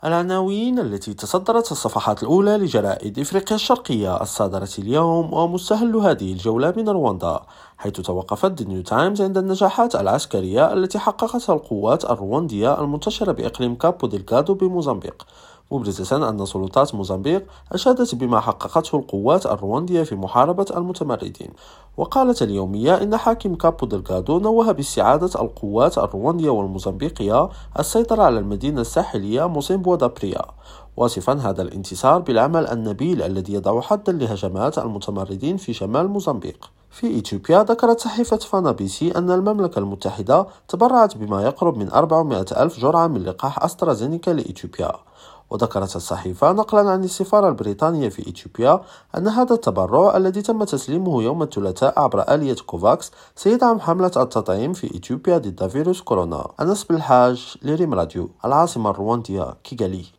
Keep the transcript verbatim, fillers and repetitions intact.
العناوين التي تصدرت الصفحات الأولى لجرائد إفريقيا الشرقية الصادرة اليوم، ومستهل هذه الجولة من رواندا، حيث توقفت نيو تايمز عند النجاحات العسكرية التي حققتها القوات الرواندية المنتشرة بإقليم كابو ديلغادو بموزمبيق، مبرزة أن سلطات موزمبيق أشادت بما حققته القوات الرواندية في محاربة المتمردين. وقالت اليومية إن حاكم كابو دلغادو نوه باستعادة القوات الرواندية والموزمبيقية السيطرة على المدينة الساحلية موسيمبو دابريا، واصفا هذا الانتصار بالعمل النبيل الذي يضع حدا لهجمات المتمردين في شمال موزمبيق. في إثيوبيا ذكرت صحيفة فانا بي سي أن المملكة المتحدة تبرعت بما يقرب من أربعمائة ألف جرعة من لقاح أسترازينيكا لإثيوبيا. وذكرت الصحيفة نقلا عن السفارة البريطانية في إثيوبيا أن هذا التبرع الذي تم تسليمه يوم الثلاثاء عبر آلية كوفاكس سيدعم حملة التطعيم في إثيوبيا ضد فيروس كورونا. أنس بالحاج لريم راديو، العاصمة الرواندية كيغالي.